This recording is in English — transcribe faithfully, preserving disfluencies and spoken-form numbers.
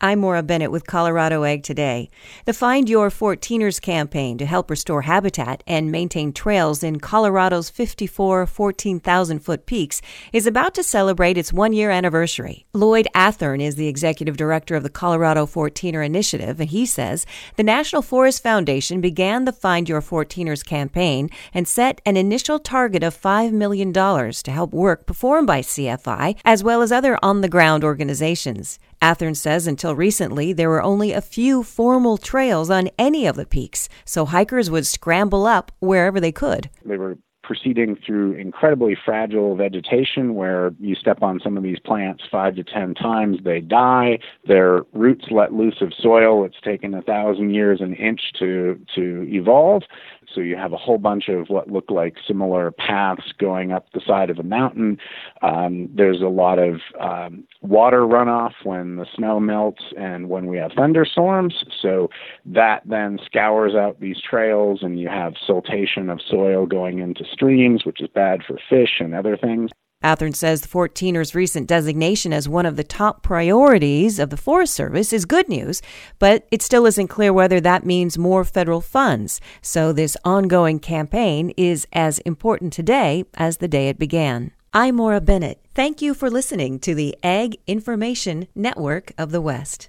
I'm Maura Bennett with Colorado Ag Today. The Find Your fourteeners campaign to help restore habitat and maintain trails in Colorado's fifty-four fourteen thousand foot peaks is about to celebrate its one-year anniversary. Lloyd Athern is the executive director of the Colorado fourteener Initiative, and he says the National Forest Foundation began the Find Your fourteeners campaign and set an initial target of five million dollars to help work performed by C F I, as well as other on-the-ground organizations. Athern says until recently, there were only a few formal trails on any of the peaks, so hikers would scramble up wherever they could. They were proceeding through incredibly fragile vegetation where you step on some of these plants five to ten times, they die, their roots let loose of soil. It's taken a thousand years an inch to, to evolve. So you have a whole bunch of what look like similar paths going up the side of a mountain. Um, there's a lot of um, water runoff when the snow melts and when we have thunderstorms. So that then scours out these trails, and you have siltation of soil going into streams, which is bad for fish and other things. Athern says the fourteeners' recent designation as one of the top priorities of the Forest Service is good news, but it still isn't clear whether that means more federal funds. So this ongoing campaign is as important today as the day it began. I'm Maura Bennett. Thank you for listening to the Ag Information Network of the West.